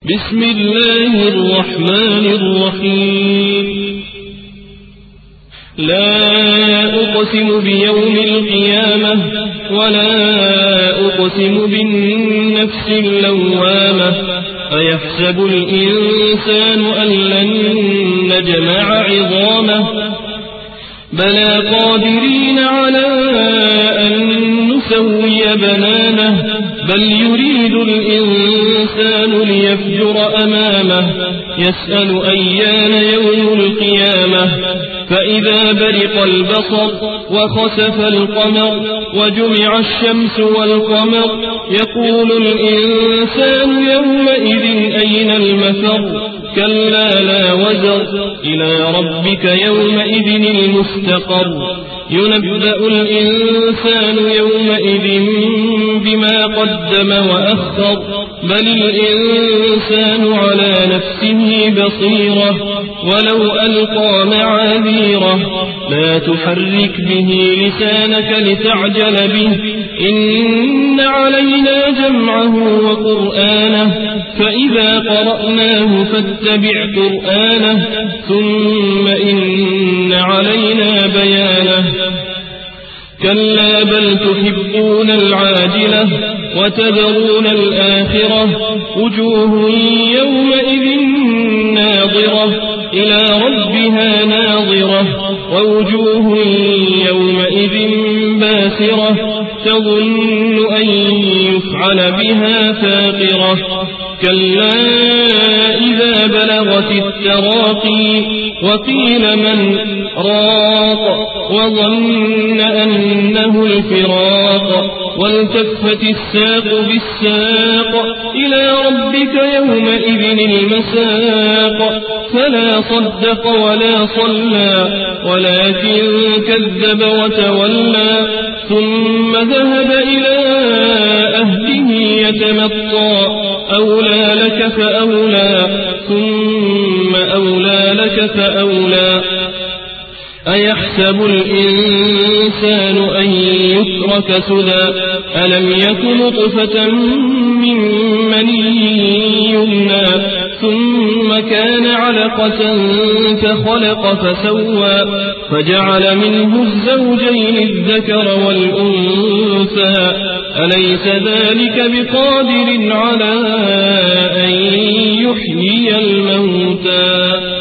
بسم الله الرحمن الرحيم. لا أقسم بيوم القيامة ولا أقسم بالنفس اللوامة أيحسب الإنسان أن لن نجمع عظامه بلى قادرين على أن نسوي بنانه بل يريد الإنسان ليفجر أمامه يسأل أيان يوم القيامة فإذا برق البصر وخسف القمر وجمع الشمس والقمر يقول الإنسان يومئذ أين المفر كلا لا وزر إلى ربك يومئذ المستقر ينبأ الإنسان يومئذ بما قدم وأخر بل الإنسان على نفسه بصيرة ولو ألقى معاذيره لا تحرك به لسانك لتعجل به إن علينا جمعه وقرآنه فإذا قرأناه فاتبع قرآنه ثم إن علينا بيانه كلا بل تحبون العاجلة وتذرون الآخرة وجوه يومئذ ناظرة إلى ربها ناظرة ووجوه يومئذ باسرة تظن أن يفعل بها فاقرة كلا إذا بلغت التراقي وقيل من راق وظن أنه الفراق والتفت الساق بالساق إلى ربك يومئذ المساق فلا صدق ولا صلى ولكن كذب وتولى ثم ذهب إلى أهله يتمطى أولى لك فأولى ثم أولى لك فأولى أيحسب الإنسان أن يترك سدى ألم يك نطفة من مني يمنى ثم كان علقة فخلق فسوى فجعل منه الزوجين الذكر والأنثى أليس ذلك بقادر على أن يحيي الموتى